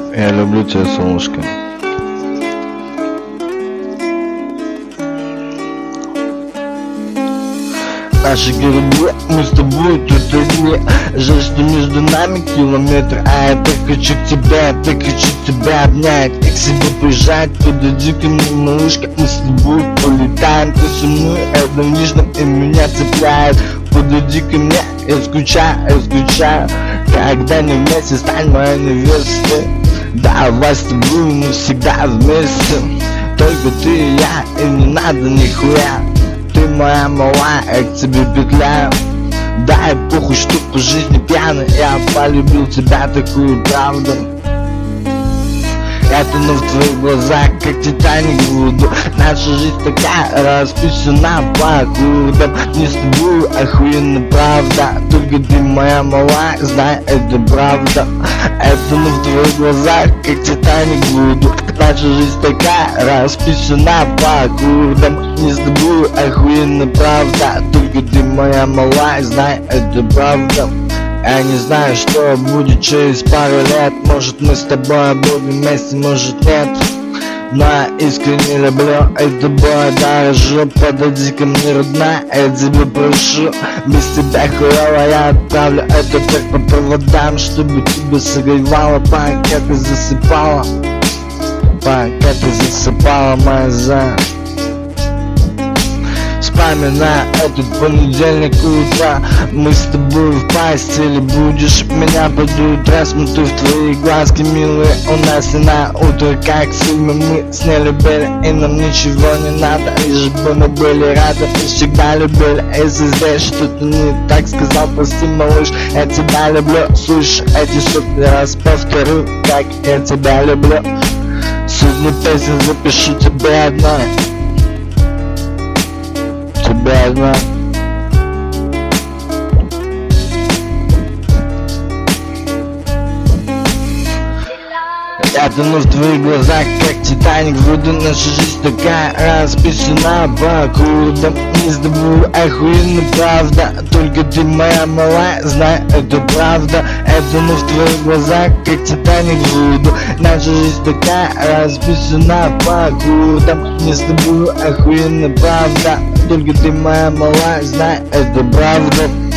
Я люблю тебя, солнышко. Наши корабли, мы с тобой тут одни. Жаль, что между нами километр, а я так хочу тебя, так хочу тебя обнять и к себе прижать. Подойди ко мне, малышка, мы с тобой полетаем. Ты со мной, это нежно и меня цепляет. Подойди ко мне, я скучаю. Когда не вместе, стань моей невестой. Давай с тобой мы всегда вместе. Только ты и я, и не надо нихуя. Ты моя малая, я к тебе петляю. Дай похуй, что по жизни пьяный. Я полюбил тебя такую правду. Я тону в твоих глазах, как Титаник в воду. Наша жизнь такая, расписана по аккордам. Не с тобой охуенно правда. Только ты моя малая, знай, это правда. Я тону в твоих глазах, как Титаник в воду. Наша жизнь такая, расписана по аккордам. Не с тобой охуенно правда. Только ты моя малая, знай, это правда. Я не знаю, что будет через пару лет. Может, мы с тобой будем вместе, может, нет. Но я искренне люблю это бой дорожу. Подойди ко мне, родная, я тебя прошу. Без тебя хуёво, я отправлю это так по проводам, чтобы тебя согревало, пока ты засыпала. Пока ты засыпала, моя зая. Вспоминаю этот понедельник утра. Мы с тобой в постели, будешь меня под утро. Смотрю в твои глазки, милые, у нас иное утро. Как фильмы мы с ней любили, и нам ничего не надо. Лишь бы мы были рады и всегда любили. Если здесь что-то не так, сказал, прости, малыш, я тебя люблю. Слушай, эти сотни раз повторю, как я тебя люблю. Сотни песен запишу тебе одной. Тебя одна. Я тону в твоих глазах, как Титаник в воду. Наша жизнь такая, расписана по аккордам. Не с тобой охуенно правда. Только ты моя малая, знай, это правда. Я тону в твоих глазах, как Титаник в воду. Наша жизнь такая, расписана по аккордам. Не с тобой охуенно правда. Только ты моя малая, знай, это правда.